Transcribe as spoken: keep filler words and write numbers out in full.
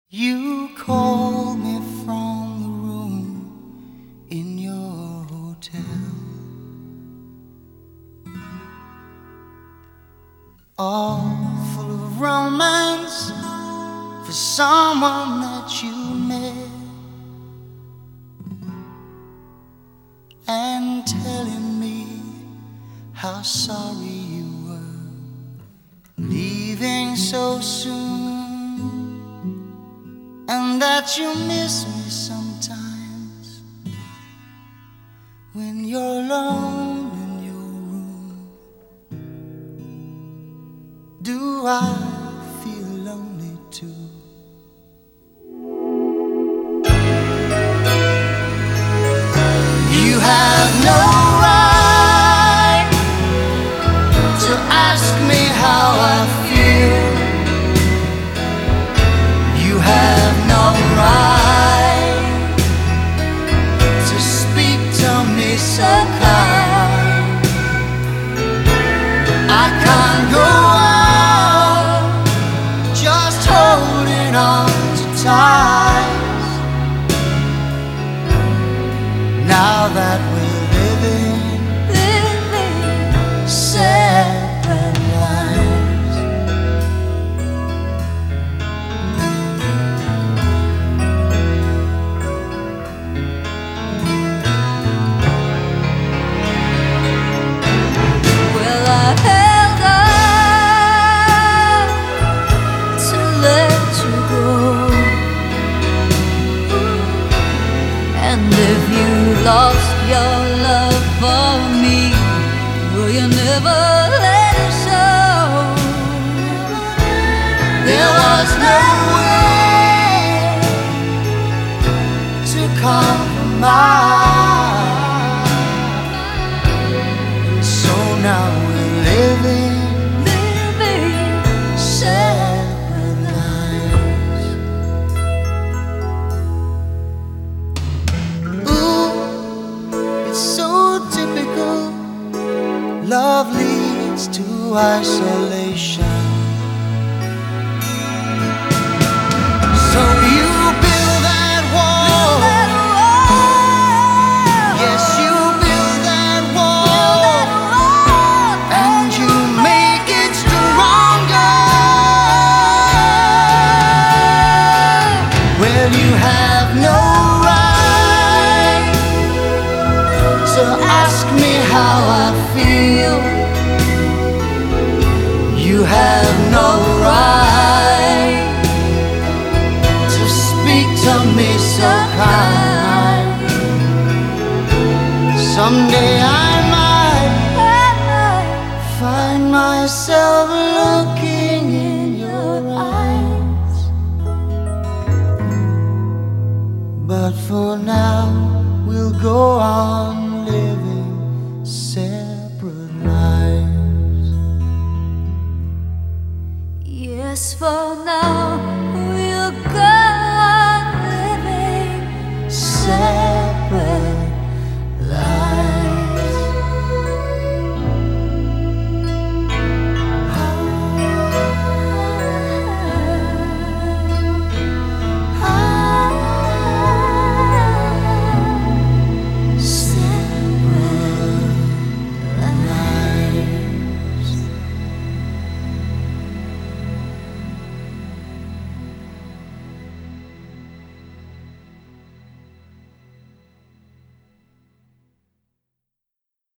You called me from the room in your hotel, all full of romance for someone that you met, and telling me how sorry you were leaving so soon, and that you miss me sometimes when you're alone in your room. Do I feel lonely too? You have no right to ask me how I feel. You have no right to speak to me so kind. I can't go on just holding on to ties, now that we're living, living separate lives. Well, I held on to let you go, and if you lost your love for me, will you never let it show? There was no way to compromise, so now we're living, living separate lives. Ooh, it's so typical. Love leads to isolation. So you build that wall. Yes, you build that wall, and you make it stronger. Well, you have no right to ask me how I feel. You have no right to speak to me so kind. Someday I might find myself looking in your eyes, but for now we'll go on living separate lives. Yes, for now